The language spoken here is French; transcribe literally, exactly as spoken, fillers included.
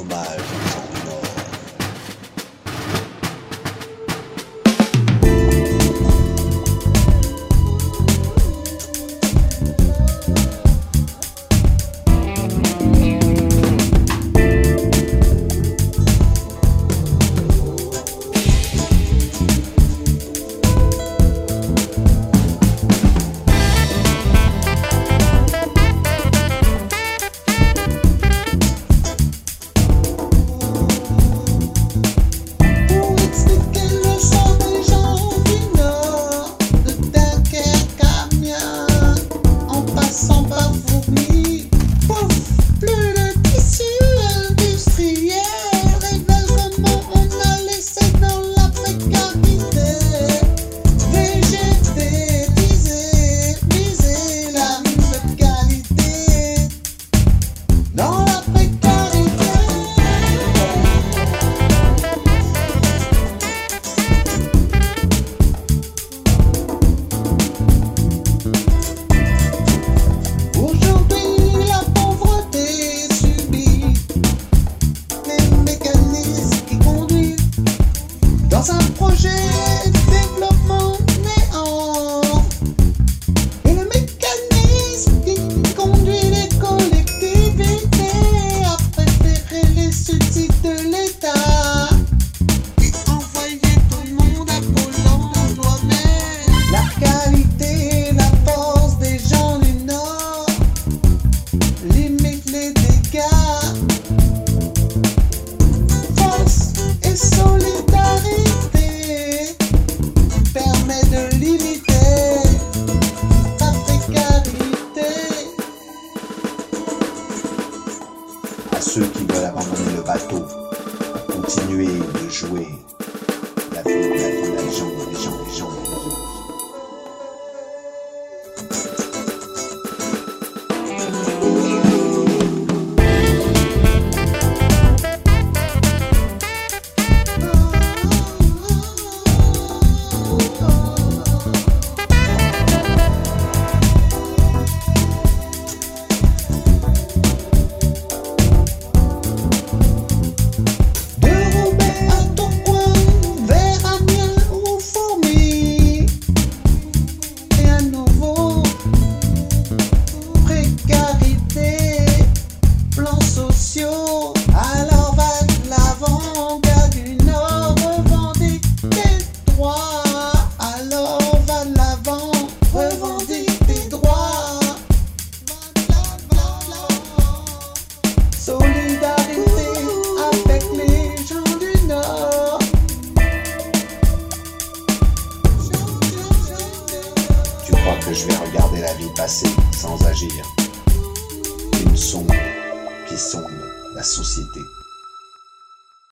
hommage aux gens du Nord. Dans un projet de développement néant, et le mécanisme qui conduit les collectivités à préférer les subsides de l'État et envoyer tout le monde à Pôle emploi. Mais la qualité, la force des gens du Nord limite les dégâts. Force et solidarité permet de limiter la précarité. À ceux qui veulent abandonner le bateau, continuer de jouer la vie, la vie, la légende, la légende, la légende, la légende. Alors va de l'avant, gars du Nord, revendique tes droits. Alors va de l'avant, revendique tes droits. Solidarité avec les gens du Nord. Tu crois que je vais regarder la vie passer sans agir? Une sonde qui sonde la société.